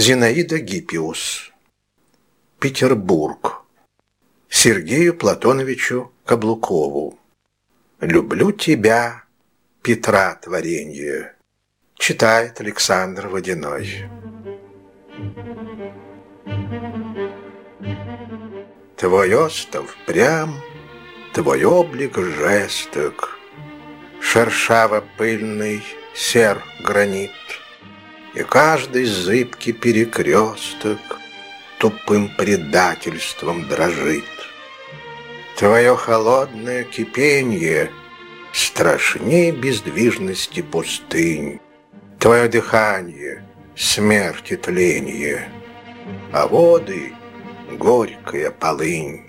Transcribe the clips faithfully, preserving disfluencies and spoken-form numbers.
Зинаида Гиппиус. Петербург. Сергею Платоновичу Каблукову. «Люблю тебя, Петра творенье». Читает Александр Водяной. Твой остов прям, твой облик жесток, шершаво-пыльный сер гранит, и каждый зыбкий перекресток тупым предательством дрожит. Твое холодное кипенье страшней бездвижности пустынь, твое дыхание — смерть и тленье, а воды — горькая полынь.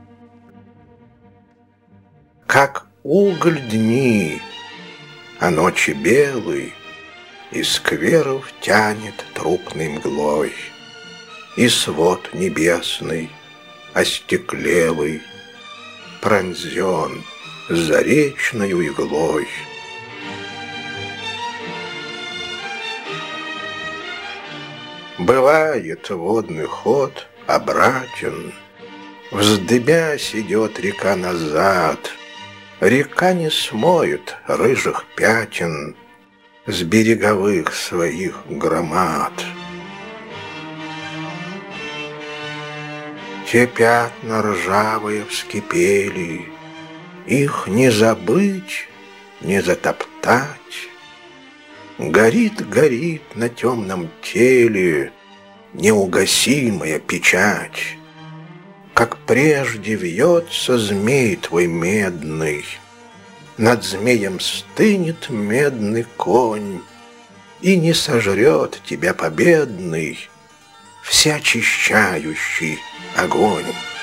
Как уголь дни, а ночи белый, и скверов тянет трупной мглой, и свод небесный, остеклелый, пронзен заречною иглой. Бывает водный ход обратен, вздыбясь идет река назад, река не смоет рыжих пятен с береговых своих громад. Те пятна ржавые вскипели, их не забыть, не затоптать. Горит, горит на темном теле неугасимая печать. Как прежде вьется змей твой медный, над змеем стынет медный конь, и не сожрет тебя победный всеочищающий огонь.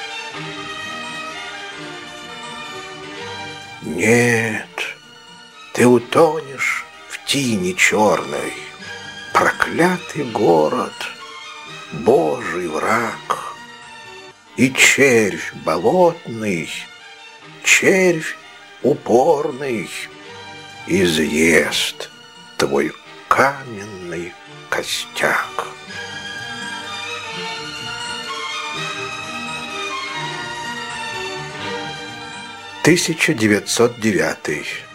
Нет, ты утонешь в тине черной, проклятый город, Божий враг, и червь болотный, червь упорный изъест твой каменный костяк. тысяча девятьсот девятый.